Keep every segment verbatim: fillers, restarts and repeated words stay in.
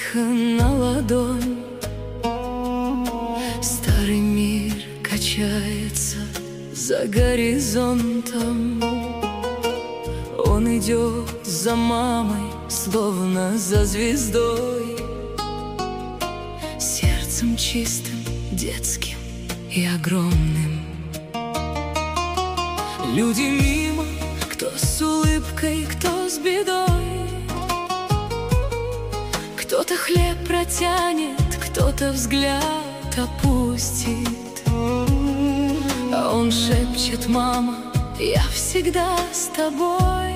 тихо на ладонь. Старый мир качается за горизонтом. Он идет за мамой, словно за звездой, сердцем чистым, детским и огромным. Люди мимо, кто с улыбкой, кто с бедой. Кто-то хлеб протянет, кто-то взгляд опустит, а он шепчет: мама, я всегда с тобой.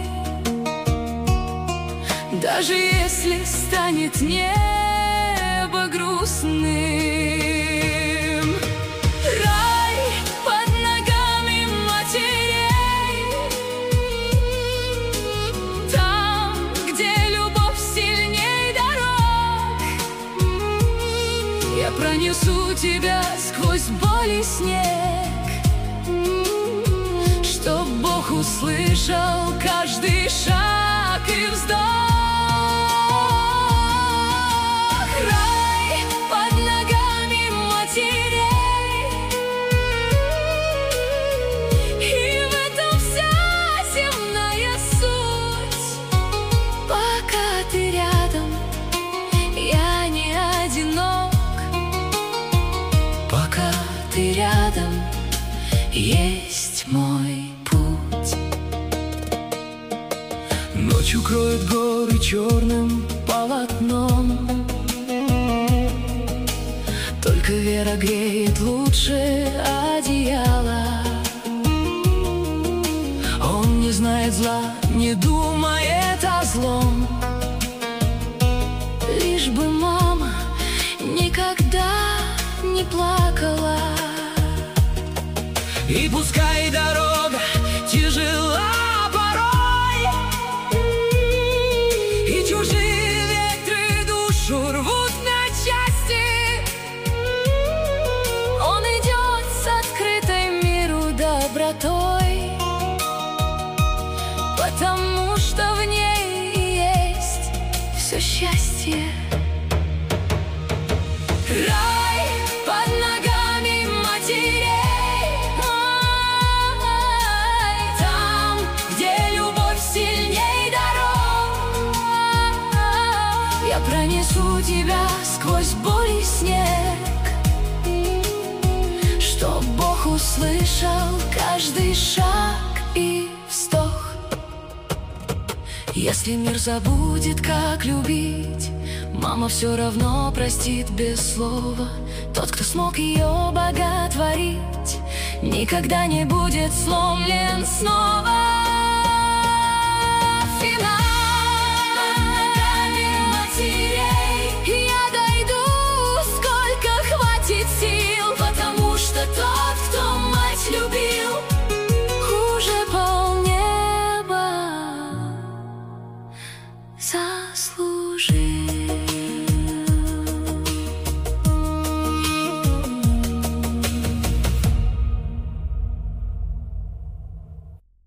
Даже если станет небо грустным, рай под ногами матерей, там, где любовь сильней дорог. Я пронесу тебя сквозь боль и снег, чтоб Бог услышал каждый шаг и вздох. Рай под ногами матерей, и в этом вся земная суть. Пока ты рядом, я не одинок. Пока ты рядом, есть мой путь. Ночь укроет горы черным полотном, только вера греет лучше одеяла. Он не знает зла, не думает о злом, лишь бы мама никогда не плакала. И пускай дорога тяжела порой, и чужие ветры душу рвут на части, он идет с открытой миру добротой, потому что в ней и есть все счастье. Рай под ногами матерей, я пронесу тебя сквозь боль и снег, чтоб Бог услышал каждый шаг и вздох. Если мир забудет, как любить, мама все равно простит без слова. Тот, кто смог ее боготворить, никогда не будет сломлен снова. Финал. Я дойду, сколько хватит сил, потому что тот, кто мать любил, хуже полнеба заслужил.